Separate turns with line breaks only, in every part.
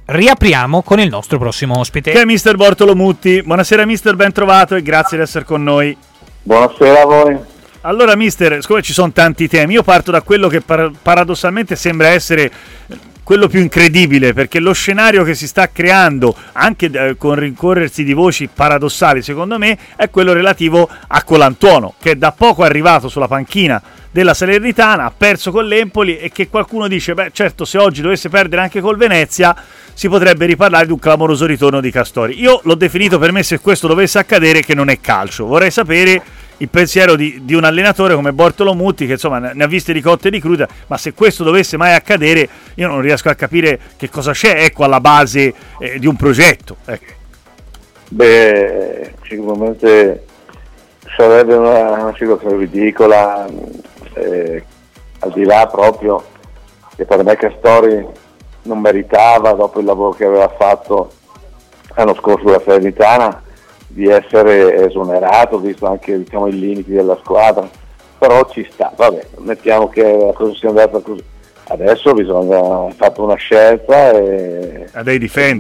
riapriamo con il nostro prossimo ospite,
che è mister Bortolo Mutti. Buonasera mister, ben trovato e grazie di essere con noi.
Buonasera a voi.
Allora mister, siccome ci sono tanti temi, io parto da quello che paradossalmente sembra essere quello più incredibile, perché lo scenario che si sta creando, anche con rincorrersi di voci paradossali secondo me, è quello relativo a Colantuono, che da poco è arrivato sulla panchina della Salernitana, ha perso con l'Empoli, e che qualcuno dice, beh certo, se oggi dovesse perdere anche col Venezia si potrebbe riparlare di un clamoroso ritorno di Castori. Io l'ho definito, per me, se questo dovesse accadere, che non è calcio. Vorrei sapere il pensiero di un allenatore come Bortolo Mutti, che insomma ne ha viste di cotte e di cruda, ma se questo dovesse mai accadere io non riesco a capire che cosa c'è, ecco, alla base di un progetto, ecco.
Beh, sicuramente sarebbe una situazione ridicola, al di là proprio che per me Castori non meritava, dopo il lavoro che aveva fatto l'anno scorso la Salernitana, di essere esonerato, visto anche, diciamo, i limiti della squadra, però ci sta, vabbè, mettiamo che la cosa sia andata così. Adesso bisogna fatto una scelta e devi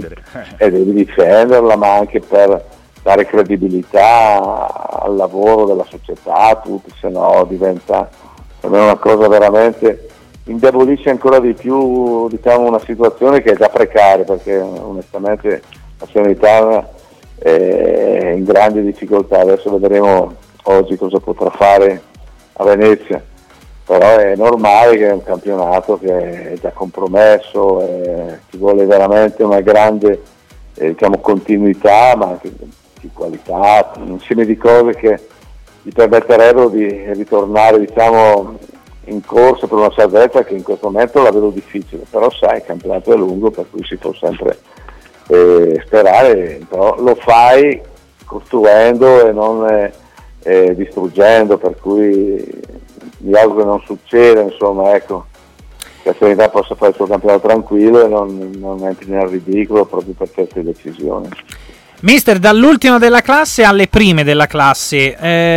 difenderla, ma anche per dare credibilità al lavoro della società, a tutti, se no diventa per me una cosa veramente, indebolisce ancora di più, diciamo, una situazione che è già precaria, perché onestamente la Salernitana è in grande difficoltà. Adesso vedremo oggi cosa potrà fare a Venezia, però è normale che è un campionato che è già compromesso, ci vuole veramente una grande diciamo continuità, ma anche di qualità, un insieme di cose che gli permetterebbero di ritornare, diciamo, in corsa per una salvezza, che in questo momento la vedo difficile, però sai, il campionato è lungo, per cui si può sempre sperare, però lo fai costruendo e non distruggendo, per cui mi auguro che non succeda, insomma, ecco, che la Serenità possa fare il suo campionato tranquillo e non entri nel ridicolo proprio per queste decisioni.
Mister, dall'ultima della classe alle prime della classe,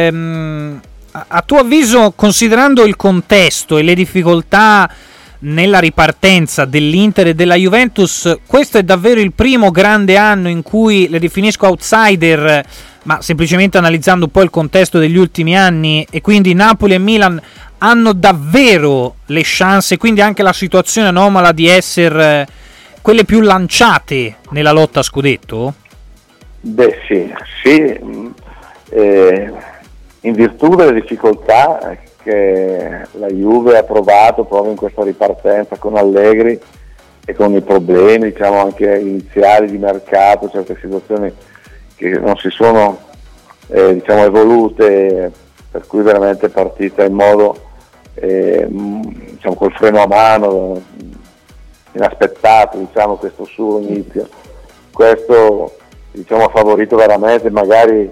a tuo avviso, considerando il contesto e le difficoltà nella ripartenza dell'Inter e della Juventus, questo è davvero il primo grande anno in cui le definisco outsider, ma semplicemente analizzando un po' il contesto degli ultimi anni, e quindi Napoli e Milan hanno davvero le chance, quindi anche la situazione anomala, di essere quelle più lanciate nella lotta a scudetto?
Beh sì, in virtù delle difficoltà che la Juve ha trovato proprio in questa ripartenza con Allegri e con i problemi, diciamo, anche iniziali di mercato, certe situazioni che non si sono diciamo evolute, per cui veramente è partita in modo diciamo col freno a mano, inaspettato, diciamo, questo suo inizio. Questo, diciamo, ha favorito veramente magari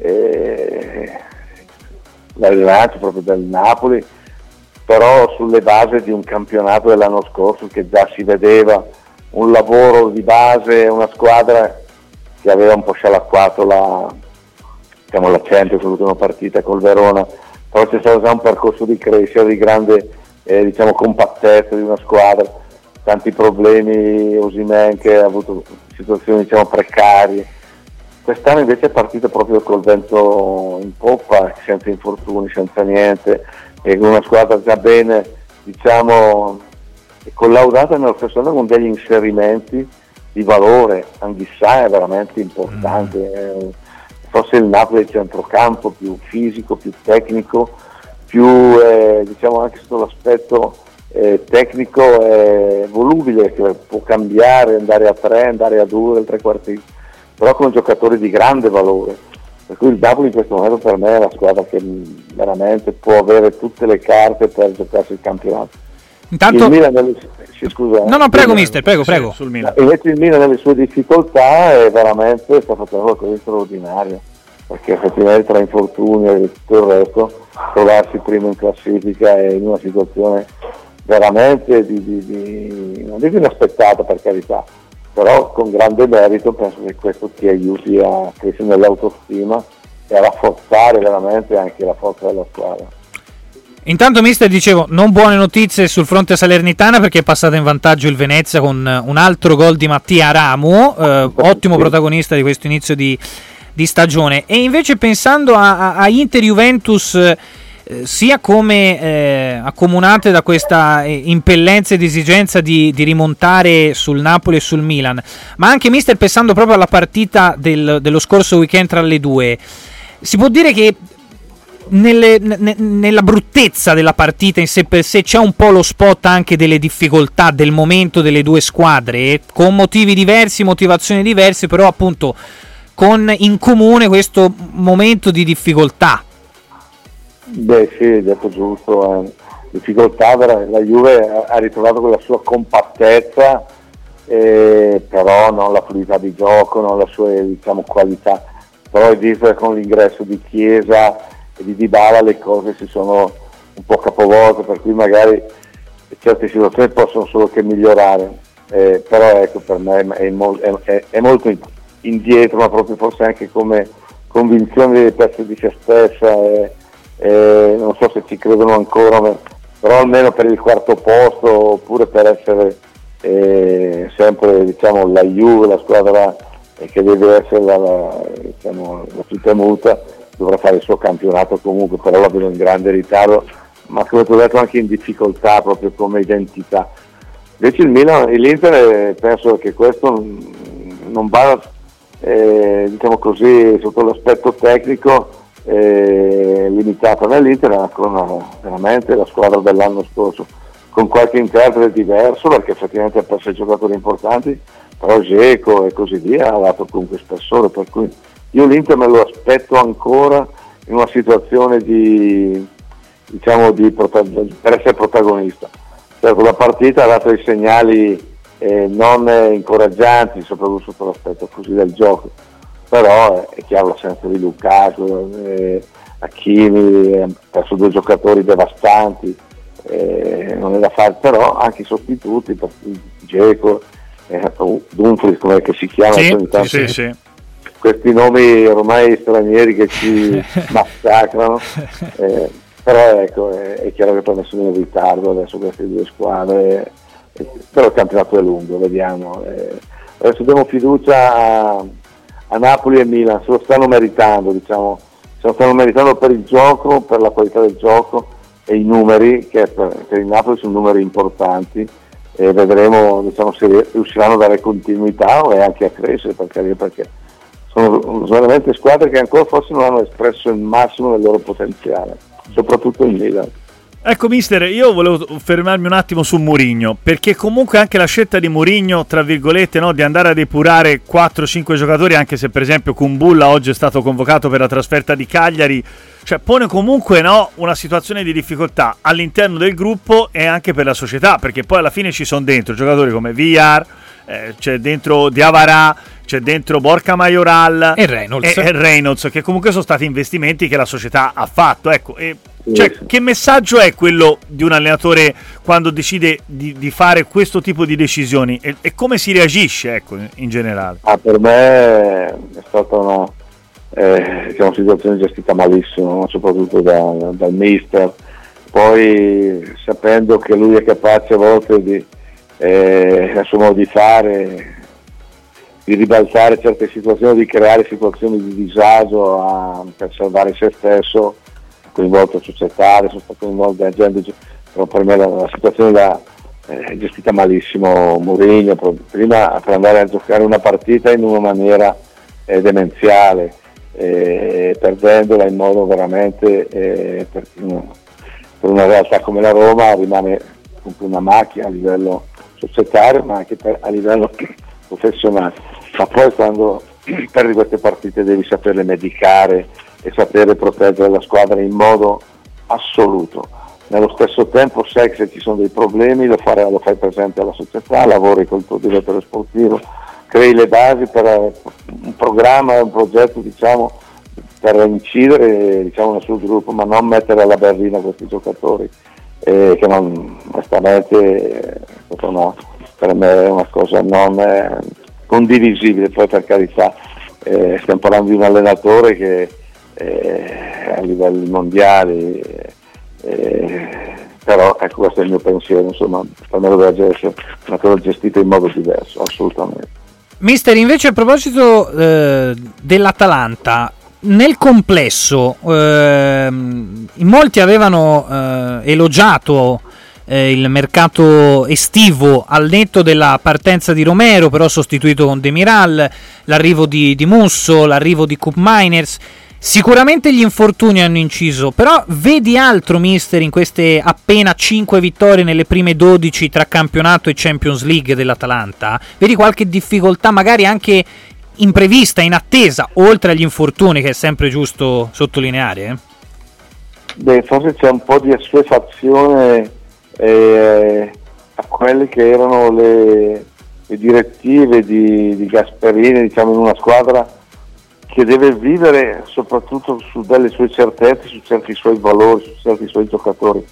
la rilancio proprio del Napoli, però sulle basi di un campionato dell'anno scorso che già si vedeva un lavoro di base, una squadra che aveva un po' scialacquato la Champions, l'ultima partita col Verona, però c'è stato già un percorso di crescita, di grande diciamo compattezza di una squadra, tanti problemi, Osimhen che ha avuto situazioni, diciamo, precarie. Quest'anno invece è partito proprio col vento in poppa, senza infortuni, senza niente, e con una squadra già bene, diciamo, collaudata nello stesso anno con degli inserimenti di valore. Anghissà è veramente importante, forse il Napoli è il centrocampo più fisico, più tecnico, più diciamo anche sotto l'aspetto tecnico volubile, che può cambiare, andare a 3, andare a 2 del trequartista, però con giocatori di grande valore, per cui il Napoli in questo momento per me è la squadra che veramente può avere tutte le carte per giocarsi il campionato.
Intanto...
Il Milan scusa.
No, prego mister, prego.
Sul Milan.
Invece il Milan nelle sue difficoltà veramente sta facendo qualcosa di straordinario, perché effettivamente tra infortuni e tutto il resto, trovarsi primo in classifica è in una situazione veramente non dico inaspettata, per carità, però con grande merito. Penso che questo ti aiuti a crescere nell'autostima e a rafforzare veramente anche la forza della squadra.
Intanto mister, dicevo, non buone notizie sul fronte Salernitana perché è passato in vantaggio il Venezia con un altro gol di Mattia Ramu, ottimo protagonista di questo inizio di stagione. E invece pensando a Inter-Juventus, sia come accomunate da questa impellenza ed esigenza di rimontare sul Napoli e sul Milan, ma anche mister pensando proprio alla partita dello scorso weekend tra le due, si può dire che nella bruttezza della partita in sé per sé c'è un po' lo spot anche delle difficoltà del momento delle due squadre, con motivi diversi, motivazioni diverse, però appunto con in comune questo momento di difficoltà.
Beh sì, hai detto giusto, difficoltà, la Juve ha ritrovato quella sua compattezza, però non la fluidità di gioco, non la sua qualità, però è visto che con l'ingresso di Chiesa e di Dybala le cose si sono un po' capovolte, per cui magari certe situazioni possono solo che migliorare, però ecco, per me è molto indietro, ma proprio forse anche come convinzione di pezzi di se stessa, non so se ci credono ancora, però almeno per il quarto posto, oppure per essere sempre la Juve, la squadra che deve essere la più temuta, dovrà fare il suo campionato comunque, però la vedo in grande ritardo, ma come ti ho detto anche in difficoltà proprio come identità. Invece il Milan e l'Inter, penso che questo non va sotto l'aspetto tecnico limitato. Nell'Inter è ancora veramente la squadra dell'anno scorso, con qualche interprete diverso, perché effettivamente ha perso i giocatori importanti, però Dzeko e così via ha dato comunque spessore, per cui io l'Inter me lo aspetto ancora in una situazione per essere protagonista. Certo, la partita ha dato dei segnali non incoraggianti, soprattutto sotto l'aspetto così del gioco, però è chiaro l'assenza di Lukaku, Hakimi ha perso due giocatori devastanti, non è da fare, però anche i sostituti, per Dzeko, Dumfries, come che si chiama,
sì.
Questi nomi ormai stranieri che ci massacrano, però ecco, è chiaro che poi sono in ritardo adesso queste due squadre, però il campionato è lungo, vediamo. Adesso diamo fiducia a Napoli e Milan, se lo stanno meritando, se lo stanno meritando per il gioco, per la qualità del gioco e i numeri, che per il Napoli sono numeri importanti, e vedremo se riusciranno a dare continuità e anche a crescere, perché sono veramente squadre che ancora forse non hanno espresso il massimo del loro potenziale, soprattutto il Milan.
Ecco mister, io volevo fermarmi un attimo su Mourinho, perché comunque anche la scelta di Mourinho, tra virgolette, di andare a depurare 4-5 giocatori, anche se per esempio Kumbulla oggi è stato convocato per la trasferta di Cagliari, cioè pone comunque una situazione di difficoltà all'interno del gruppo e anche per la società, perché poi alla fine ci sono dentro giocatori come Villar, c'è dentro Diawara, c'è dentro Borja Mayoral
e Reynolds,
che comunque sono stati investimenti che la società ha fatto, ecco. Che messaggio è quello di un allenatore quando decide di fare questo tipo di decisioni e come si reagisce, ecco, in generale?
Per me è stata una situazione gestita malissimo, soprattutto dal mister, poi sapendo che lui è capace a volte di a suo modo di fare, di ribaltare certe situazioni, di creare situazioni di disagio per salvare se stesso, coinvolto societario, sono stato coinvolto da gente, però per me la situazione è gestita malissimo Mourinho, prima per andare a giocare una partita in una maniera demenziale, perdendola in modo veramente per una realtà come la Roma rimane comunque una macchina a livello societario, ma anche a livello professionale. Ma poi quando perdi queste partite devi saperle medicare e sapere proteggere la squadra in modo assoluto. Nello stesso tempo sai che se ci sono dei problemi lo fai presente alla società, lavori col tuo direttore sportivo, crei le basi per un programma, un progetto per incidere nel suo gruppo, ma non mettere alla berlina questi giocatori, che onestamente per me è una cosa non condivisibile. Poi per carità stiamo parlando di un allenatore che a livelli mondiali però ecco, questo è il mio pensiero, insomma, per me dovrebbe essere una cosa gestita in modo diverso, assolutamente.
Mister, invece a proposito dell'Atalanta, nel complesso in molti avevano elogiato il mercato estivo al netto della partenza di Romero, però sostituito con Demiral, l'arrivo di Musso, l'arrivo di Koop Meiners. Sicuramente gli infortuni hanno inciso, però vedi altro, mister, in queste appena 5 vittorie nelle prime 12 tra campionato e Champions League dell'Atalanta? Vedi qualche difficoltà magari anche imprevista, in attesa, oltre agli infortuni, che è sempre giusto sottolineare?
Beh, forse c'è un po' di assuefazione a quelle che erano le direttive di Gasperini, diciamo, in una squadra che deve vivere soprattutto su delle sue certezze, su certi suoi valori, su certi suoi giocatori.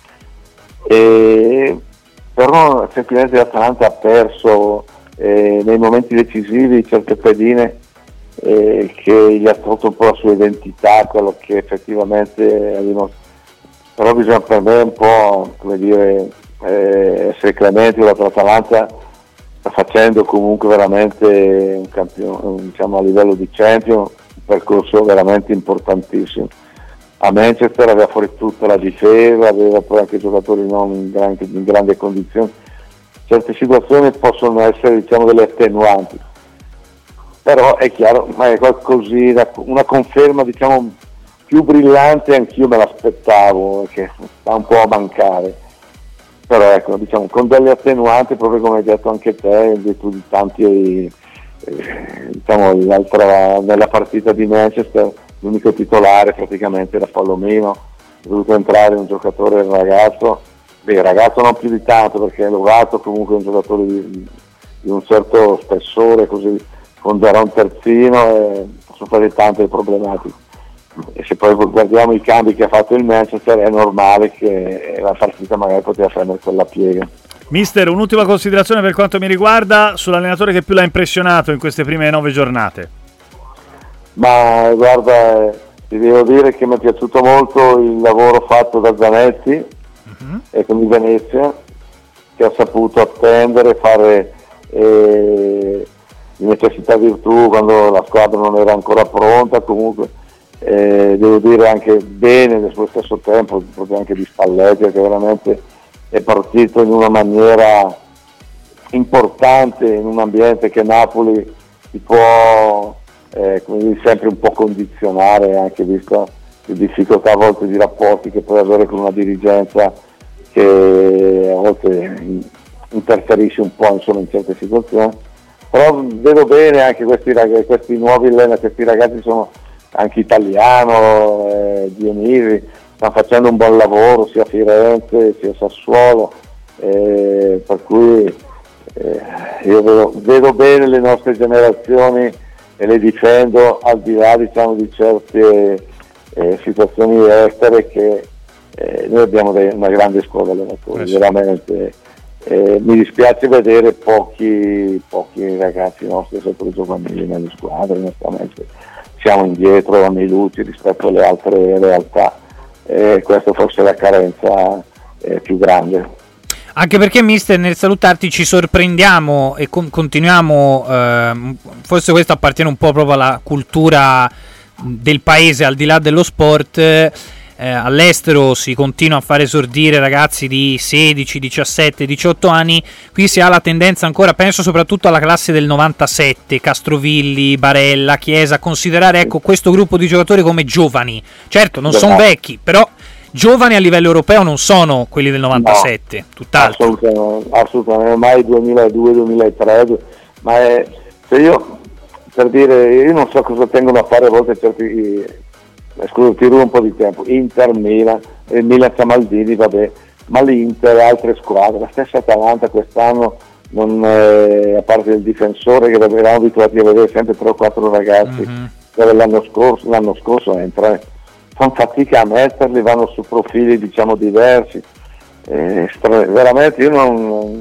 Però semplicemente l'Atalanta ha perso nei momenti decisivi certe pedine che gli ha tolto un po' la sua identità, quello che effettivamente è dimostrato. Però bisogna per me un po', come dire, essere clementi. L'Atalanta sta facendo comunque veramente un campione, diciamo, a livello di Champions, un percorso veramente importantissimo. A Manchester aveva fuori tutta la difesa, aveva poi anche giocatori non in grande condizione. Certe situazioni possono essere, diciamo, delle attenuanti, però è chiaro, ma è qualcosina, una conferma, diciamo, più brillante anch'io me l'aspettavo, che sta un po' a mancare, però ecco, diciamo, con delle attenuanti, proprio come hai detto anche te, in virtù di tanti, diciamo, nella partita di Manchester l'unico titolare praticamente era Palomino, è dovuto entrare un giocatore ragazzo, ragazzo non più di tanto, perché Lovato comunque è un giocatore di un certo spessore, così con Daron terzino, e sono state tante problematiche. E se poi guardiamo i cambi che ha fatto il Manchester, è normale che la partita magari poteva prendere quella piega.
Mister, un'ultima considerazione per quanto mi riguarda sull'allenatore che più l'ha impressionato in queste prime 9 giornate.
Ma guarda, ti devo dire che mi è piaciuto molto il lavoro fatto da Zanetti e con il Venezia, che ha saputo attendere, fare di necessità virtù quando la squadra non era ancora pronta. Comunque devo dire anche bene nel suo stesso tempo proprio anche di Spalletti, che veramente è partito in una maniera importante in un ambiente che Napoli si può come dire, sempre un po' condizionare, anche visto le difficoltà a volte di rapporti che puoi avere con una dirigenza che a volte interferisce un po', insomma, in certe situazioni. Però vedo bene anche questi nuovi questi ragazzi, sono anche Italiano, Dionisi, stanno facendo un buon lavoro sia a Firenze sia a Sassuolo, per cui io vedo bene le nostre generazioni e le difendo al di là, diciamo, di certe situazioni estere, che noi abbiamo una grande scuola allenatori, veramente. Mi dispiace vedere pochi ragazzi nostri sotto i giovanili nelle squadre, onestamente siamo indietro a minuti rispetto alle altre realtà, questa forse è la carenza più grande.
Anche perché, mister, nel salutarti ci sorprendiamo e continuiamo, forse questo appartiene un po' proprio alla cultura del paese, al di là dello sport. All'estero si continua a fare esordire ragazzi di 16, 17, 18 anni. Qui si ha la tendenza ancora, penso soprattutto alla classe del 97, Castrovilli, Barella, Chiesa, a considerare, ecco, questo gruppo di giocatori come giovani. Certo, non sono vecchi, però giovani a livello europeo non sono quelli del 97, no, tutt'altro.
Assolutamente, ormai 2002-2003, ma se io, per dire, io non so cosa tengono a fare a volte certi, scusa, ti rubo un po' di tempo, Inter, Milan, Milan Maldini, vabbè, ma l'Inter e altre squadre, la stessa Atalanta quest'anno, non, a parte il difensore che eravamo abituati a vedere sempre 3 o 4 ragazzi, dove l'anno scorso entra, fanno fatica a metterli, vanno su profili, diciamo, diversi, veramente io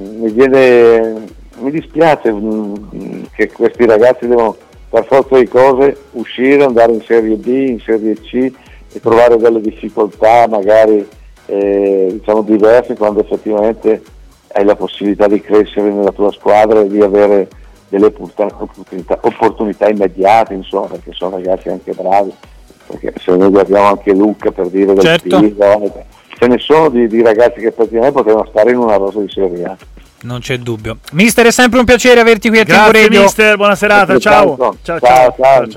mi dispiace che questi ragazzi devono per forza di cose uscire, andare in Serie B, in Serie C e trovare delle difficoltà magari diciamo diversi quando effettivamente hai la possibilità di crescere nella tua squadra e di avere delle opportunità immediate, insomma, perché sono ragazzi anche bravi, perché se noi guardiamo anche Luca, per dire, del
certo.
Piso, ce ne sono di ragazzi che effettivamente potevano stare in una rosa di Serie A.
Non c'è dubbio. Mister, è sempre un piacere averti qui a Tempo Radio.
Grazie mister, buona serata, ciao.
Ciao.